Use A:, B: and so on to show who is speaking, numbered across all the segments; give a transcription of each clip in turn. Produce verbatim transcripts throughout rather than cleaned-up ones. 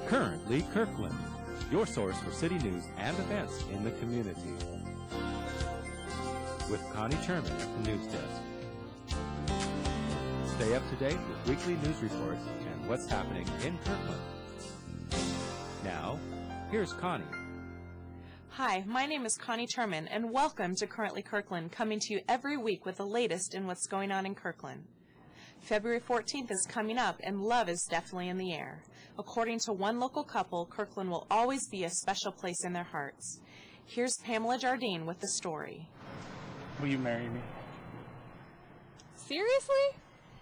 A: Currently Kirkland, your source for city news and events in the community. With Connie Sherman at the news desk. Stay up to date with weekly news reports and what's happening in Kirkland. Now, here's Connie.
B: Hi, my name is Connie Sherman, and welcome to Currently Kirkland, coming to you every week with the latest in what's going on in Kirkland. February fourteenth is coming up, and love is definitely in the air. According to one local couple, Kirkland will always be a special place in their hearts. Here's Pamela Jardine with the story.
C: Will you marry me?
D: Seriously?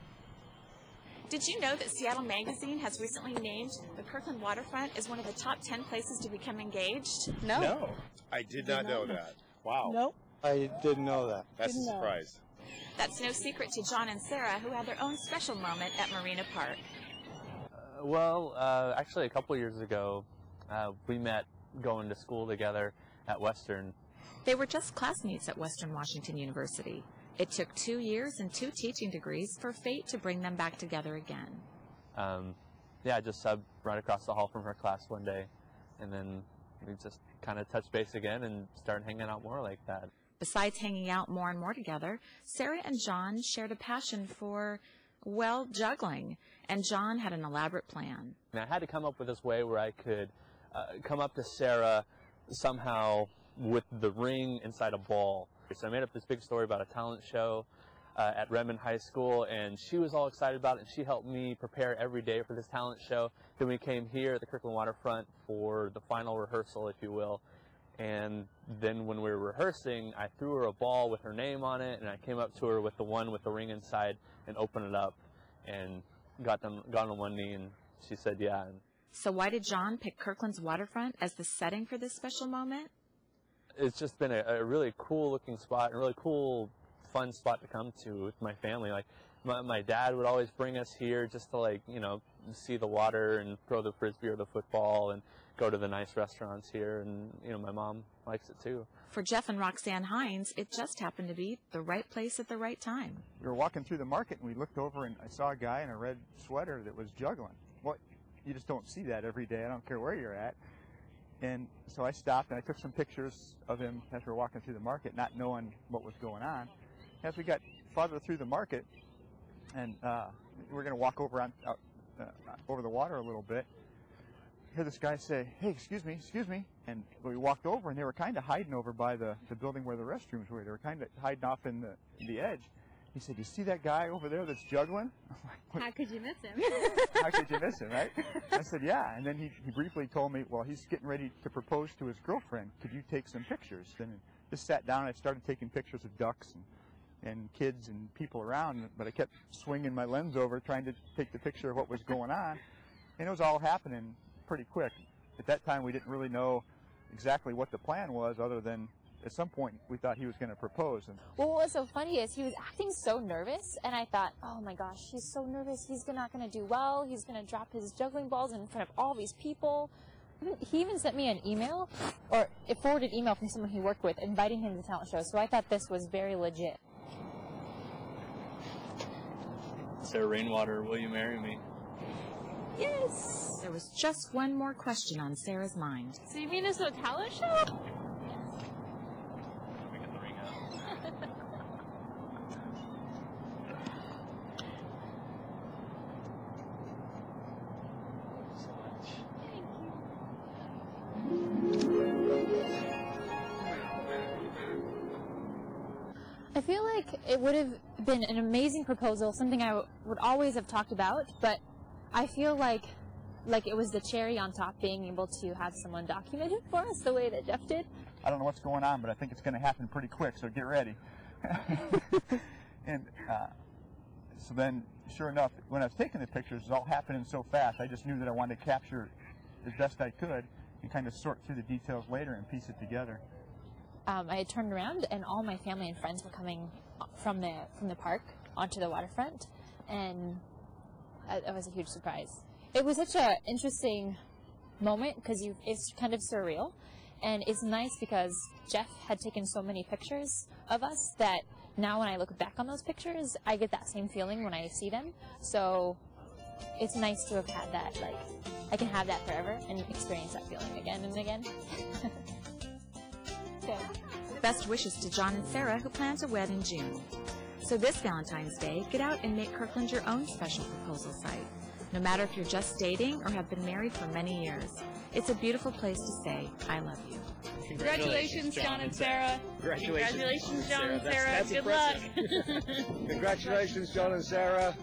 D: Did you know that Seattle Magazine has recently named the Kirkland waterfront as one of the top ten places to become engaged?
B: No.
C: No.
E: I did not know that. Wow.
F: Nope.
G: I didn't know that.
E: That's a
F: Didn't know.
E: surprise.
D: That's no secret to John and Sarah, who had their own special moment at Marina Park.
H: Uh, well, uh, actually a couple years ago, uh, we met going to school together at Western.
I: They were just classmates at Western Washington University. It took two years and two teaching degrees for fate to bring them back together again.
H: Um, yeah, I just subbed right across the hall from her class one day, and then we just kind of touched base again and started hanging out more like that.
I: Besides hanging out more and more together, Sarah and John shared a passion for, well, juggling, and John had an elaborate plan.
H: And I had to come up with this way where I could uh, come up to Sarah somehow with the ring inside a ball. So I made up this big story about a talent show uh, at Redmond High School, and she was all excited about it, and she helped me prepare every day for this talent show. Then we came here at the Kirkland Waterfront for the final rehearsal, if you will. And then when we were rehearsing, I threw her a ball with her name on it, and I came up to her with the one with the ring inside and opened it up and got them got on one knee, and she said yeah.
I: So why did John pick Kirkland's waterfront as the setting for this special moment?
H: It's just been a, a really cool looking spot, a really cool, fun spot to come to with my family. Like my, my dad would always bring us here just to, like, you know, see the water and throw the frisbee or the football and go to the nice restaurants here, and, you know, my mom likes it too.
I: For Jeff and Roxanne Hines, it just happened to be the right place at the right time.
G: We were walking through the market, and we looked over, and I saw a guy in a red sweater that was juggling. Well, you just don't see that every day. I don't care where you're at. And so I stopped, and I took some pictures of him as we were walking through the market, not knowing what was going on. As we got farther through the market, and uh, we were going to walk over on uh, uh, over the water a little bit, I heard this guy say, "Hey, excuse me, excuse me." And we walked over, and they were kind of hiding over by the, the building where the restrooms were. They were kind of hiding off in the, the edge. He said, "You see that guy over there that's juggling?" I'm like,
F: How could you miss him?
G: How could you miss him, right? I said, "Yeah." And then he, he briefly told me, well, he's getting ready to propose to his girlfriend. Could you take some pictures? Then I just sat down, and I started taking pictures of ducks and, and kids and people around, but I kept swinging my lens over, trying to take the picture of what was going on. And it was all happening pretty quick. At that time, we didn't really know exactly what the plan was, other than at some point we thought he was going to propose. And
F: Well, what was so funny is he was acting so nervous, and I thought, oh my gosh, he's so nervous. He's not going to do well. He's going to drop his juggling balls in front of all these people. He even sent me an email, or a forwarded email from someone he worked with, inviting him to the talent show. So I thought this was very legit.
C: Sarah Rainwater, will you marry me?
F: Yes.
I: There was just one more question on Sarah's mind.
F: So you mean it's a talent show?
C: We get the ring out. so much.
F: I feel like it would have been an amazing proposal, something I w would always have talked about, but I feel like like it was the cherry on top, being able to have someone document it for us the way that Jeff did.
G: I don't know what's going on, but I think it's going to happen pretty quick, so get ready. And uh, so then, sure enough, when I was taking the pictures, it was all happening so fast, I just knew that I wanted to capture as best I could and kind of sort through the details later and piece it together.
F: Um, I had turned around, and all my family and friends were coming from the from the park onto the waterfront, and uh, it was a huge surprise. It was such an interesting moment because you it's kind of surreal, and it's nice because Jeff had taken so many pictures of us that now when I look back on those pictures, I get that same feeling when I see them. So it's nice to have had that, like, I can have that forever and experience that feeling again and again. So.
I: Best wishes to John and Sarah, who plan to wed in June. So this Valentine's Day, get out and make Kirkland your own special proposal site. No matter if you're just dating or have been married for many years, it's a beautiful place to say, I love you.
J: Congratulations, John and Sarah.
E: Congratulations.
J: Congratulations, John and
E: That's-
J: Sarah.
E: that's
J: Good
E: impressive.
J: luck.
E: Congratulations, John and Sarah.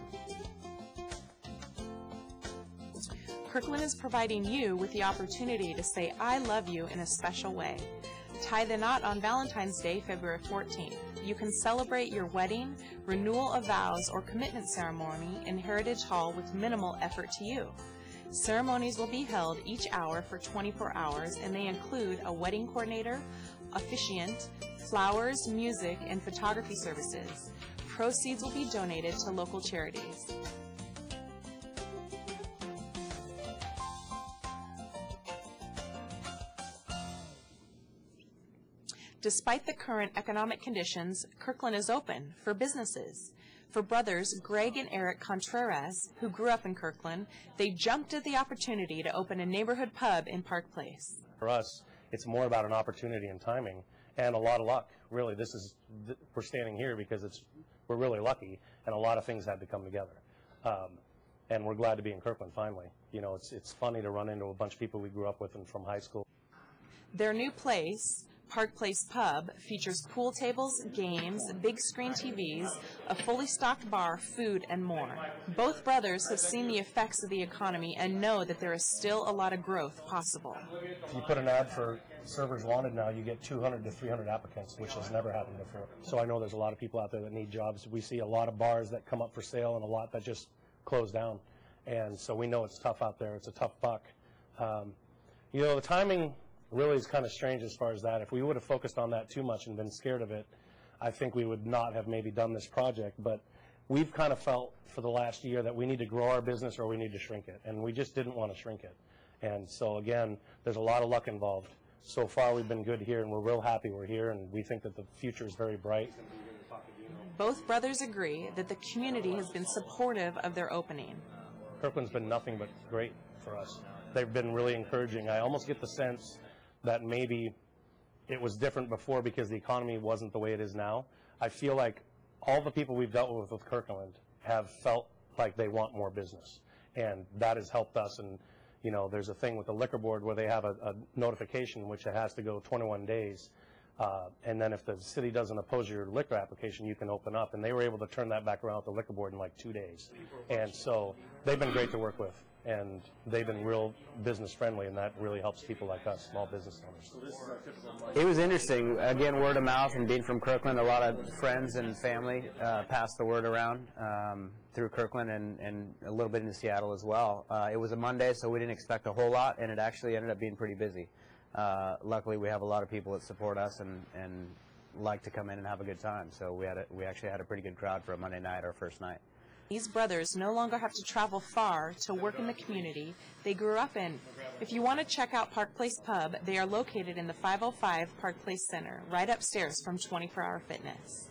B: Kirkland is providing you with the opportunity to say I love you in a special way. Tie the knot on Valentine's Day, February fourteenth. You can celebrate your wedding, renewal of vows, or commitment ceremony in Heritage Hall with minimal effort to you. Ceremonies will be held each hour for twenty-four hours, and they include a wedding coordinator, officiant, flowers, music, and photography services. Proceeds will be donated to local charities. Despite the current economic conditions, Kirkland is open for businesses. For brothers Greg and Eric Contreras, who grew up in Kirkland, they jumped at the opportunity to open a neighborhood pub in Park Place.
K: For us, it's more about an opportunity and timing and a lot of luck. Really, this is th- we're standing here because it's we're really lucky, and a lot of things had to come together. Um, and we're glad to be in Kirkland finally. You know, it's it's funny to run into a bunch of people we grew up with and from high school.
B: Their new place, Park Place Pub, features pool tables, games, big screen T Vs, a fully stocked bar, food, and more. Both brothers have seen the effects of the economy and know that there is still a lot of growth possible.
K: If you put an ad for servers wanted now, you get two hundred to three hundred applicants, which has never happened before. So I know there's a lot of people out there that need jobs. We see a lot of bars that come up for sale and a lot that just close down. And so we know it's tough out there. It's a tough buck. Um, you know, the timing really is kind of strange as far as that. If we would have focused on that too much and been scared of it, I think we would not have maybe done this project. But we've kind of felt for the last year that we need to grow our business or we need to shrink it. And we just didn't want to shrink it. And so, again, there's a lot of luck involved. So far, we've been good here, and we're real happy we're here, and we think that the future is very bright.
B: Both brothers agree that the community has been supportive of their opening.
K: Kirkland's been nothing but great for us. They've been really encouraging. I almost get the sense that maybe it was different before because the economy wasn't the way it is now. I feel like all the people we've dealt with with Kirkland have felt like they want more business, and that has helped us. And you know, there's a thing with the liquor board where they have a, a notification which it has to go twenty-one days, uh, and then if the city doesn't oppose your liquor application, you can open up. And they were able to turn that back around with the liquor board in like two days. And so they've been great to work with, and they've been real business friendly, and that really helps people like us, small business owners.
L: It was interesting. Again, word of mouth, and being from Kirkland, a lot of friends and family uh, passed the word around um, through Kirkland and, and a little bit into Seattle as well. Uh, it was a Monday, so we didn't expect a whole lot, and it actually ended up being pretty busy. Uh, luckily, we have a lot of people that support us and, and like to come in and have a good time. So we had a, we actually had a pretty good crowd for a Monday night, our first night.
B: These brothers no longer have to travel far to work in the community they grew up in. If you want to check out Park Place Pub, they are located in the five oh five Park Place Center, right upstairs from twenty-four hour Fitness.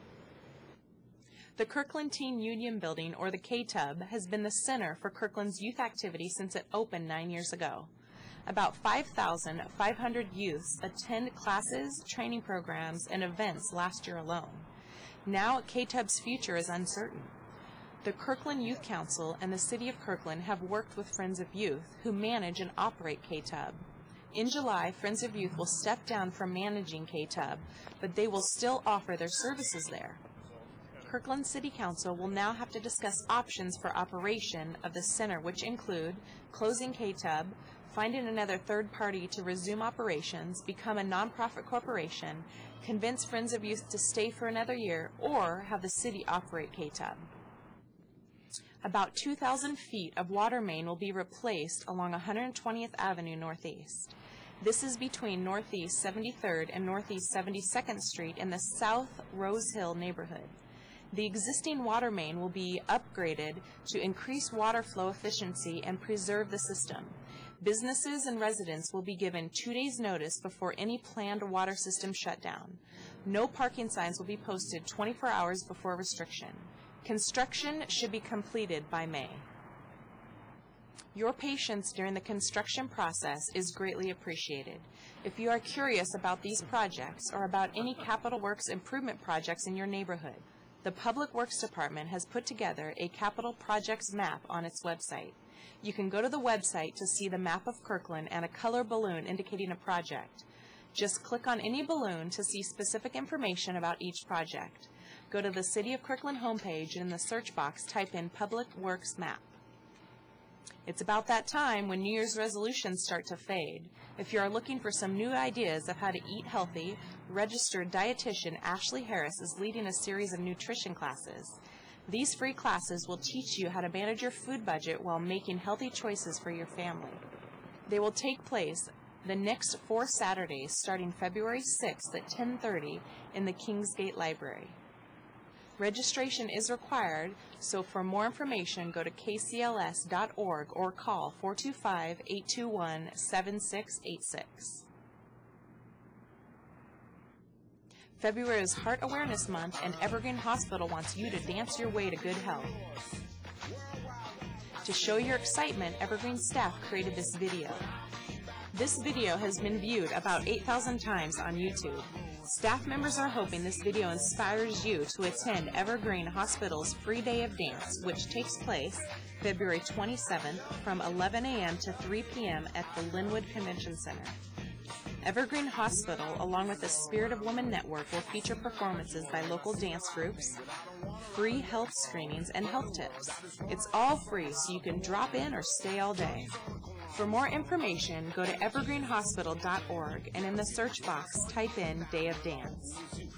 B: The Kirkland Teen Union Building, or the K-Tub, has been the center for Kirkland's youth activity since it opened nine years ago. About five thousand five hundred youths attend classes, training programs, and events last year alone. Now, K-Tub's future is uncertain. The Kirkland Youth Council and the City of Kirkland have worked with Friends of Youth, who manage and operate K-Tub. In July, Friends of Youth will step down from managing K-Tub, but they will still offer their services there. Kirkland City Council will now have to discuss options for operation of the center, which include closing K-Tub, finding another third party to resume operations, become a nonprofit corporation, convince Friends of Youth to stay for another year, or have the city operate K-Tub. About two thousand feet of water main will be replaced along one hundred twentieth Avenue Northeast. This is between Northeast seventy-third and Northeast seventy-second Street in the South Rose Hill neighborhood. The existing water main will be upgraded to increase water flow efficiency and preserve the system. Businesses and residents will be given two days' notice before any planned water system shutdown. No parking signs will be posted twenty-four hours before restriction. Construction should be completed by May. Your patience during the construction process is greatly appreciated. If you are curious about these projects or about any capital works improvement projects in your neighborhood, the Public Works Department has put together a capital projects map on its website. You can go to the website to see the map of Kirkland and a color balloon indicating a project. Just click on any balloon to see specific information about each project. Go to the City of Kirkland homepage and in the search box type in Public Works Map. It's about that time when New Year's resolutions start to fade. If you are looking for some new ideas of how to eat healthy, registered dietitian Ashley Harris is leading a series of nutrition classes. These free classes will teach you how to manage your food budget while making healthy choices for your family. They will take place the next four Saturdays starting February sixth at ten thirty in the Kingsgate Library. Registration is required, so for more information go to K C L S dot org or call four two five, eight two one, seven six eight six. February is Heart Awareness Month, and Evergreen Hospital wants you to dance your way to good health. To show your excitement, Evergreen staff created this video. This video has been viewed about eight thousand times on YouTube. Staff members are hoping this video inspires you to attend Evergreen Hospital's free day of dance, which takes place February twenty-seventh from eleven a m to three p m at the Linwood Convention Center. Evergreen Hospital, along with the Spirit of Women Network, will feature performances by local dance groups, free health screenings, and health tips. It's all free, so you can drop in or stay all day. For more information, go to evergreen hospital dot org and in the search box, type in Day of Dance.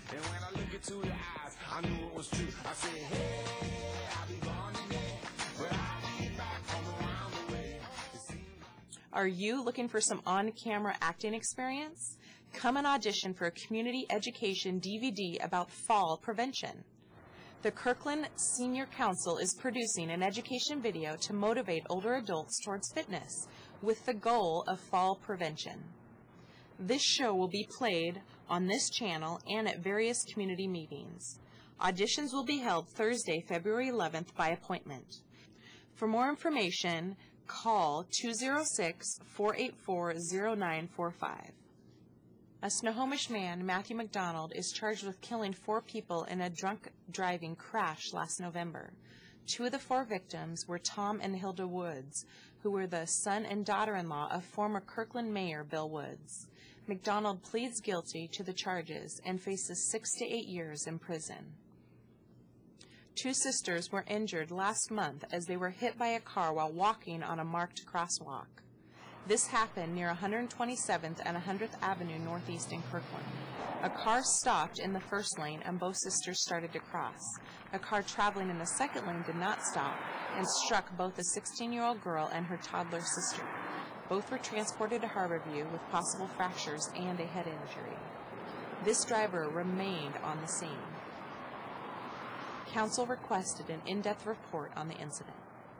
B: Are you looking for some on-camera acting experience? Come and audition for a community education D V D about fall prevention. The Kirkland Senior Council is producing an education video to motivate older adults towards fitness with the goal of fall prevention. This show will be played on this channel and at various community meetings. Auditions will be held Thursday, February eleventh by appointment. For more information, call two oh six, four eight four, oh nine four five. A Snohomish man, Matthew McDonald, is charged with killing four people in a drunk driving crash last November. Two of the four victims were Tom and Hilda Woods, who were the son and daughter-in-law of former Kirkland Mayor Bill Woods. McDonald pleads guilty to the charges and faces six to eight years in prison. Two sisters were injured last month as they were hit by a car while walking on a marked crosswalk. This happened near one hundred twenty-seventh and one hundredth Avenue Northeast in Kirkland. A car stopped in the first lane and both sisters started to cross. A car traveling in the second lane did not stop and struck both a sixteen-year-old girl and her toddler sister. Both were transported to Harborview with possible fractures and a head injury. This driver remained on the scene. Council requested an in-depth report on the incident.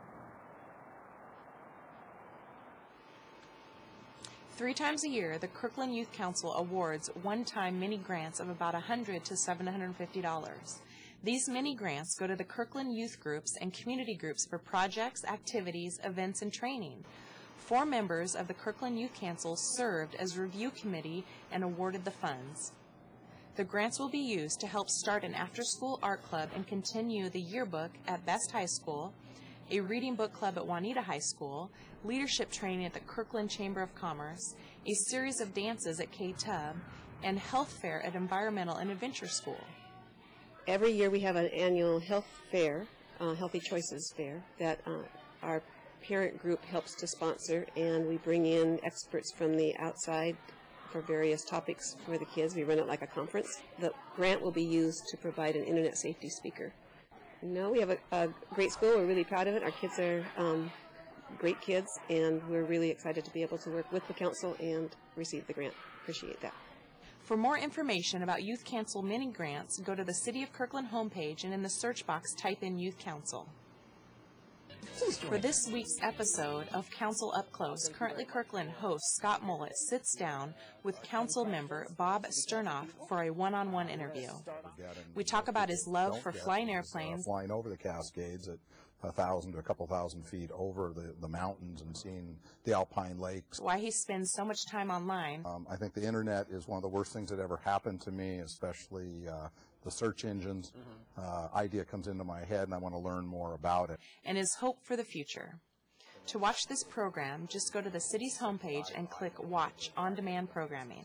B: Three times a year, the Kirkland Youth Council awards one-time mini grants of about one hundred dollars to seven hundred fifty dollars. These mini grants go to the Kirkland youth groups and community groups for projects, activities, events, and training. Four members of the Kirkland Youth Council served as review committee and awarded the funds. The grants will be used to help start an after-school art club and continue the yearbook at Best High School, a reading book club at Juanita High School, leadership training at the Kirkland Chamber of Commerce, a series of dances at K-T U B, and health fair at Environmental and Adventure School.
M: Every year we have an annual health fair, uh, Healthy Choices Fair, that uh, our parent group helps to sponsor, and we bring in experts from the outside for various topics for the kids. We run it like a conference. The grant will be used to provide an internet safety speaker. No, we have a, a great school. We're really proud of it. Our kids are um, great kids, and we're really excited to be able to work with the council and receive the grant. Appreciate that.
B: For more information about Youth Council mini grants, go to the City of Kirkland homepage and in the search box type in Youth Council. For this week's episode of Council Up Close, Currently Kirkland host Scott Mullett sits down with council member Bob Sternoff for a one-on-one interview. We talk about his love for flying airplanes,
N: flying over the Cascades at a thousand to a couple thousand feet over the, the mountains and seeing the alpine lakes.
B: Why he spends so much time online.
N: Um, I think the internet is one of the worst things that ever happened to me, especially uh, the search engines. Mm-hmm. uh, idea comes into my head and I want to learn more about it.
B: And his hope for the future. To watch this program, just go to the city's homepage and click Watch On-Demand Programming.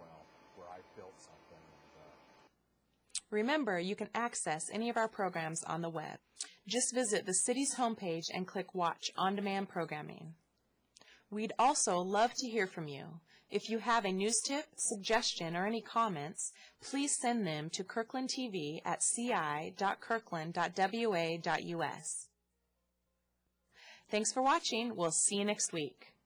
B: Remember, you can access any of our programs on the web. Just visit the city's homepage and click Watch On-Demand Programming. We'd also love to hear from you. If you have a news tip, suggestion, or any comments, please send them to Kirkland T V at c i dot kirkland dot w a dot u s. Thanks for watching. We'll see you next week.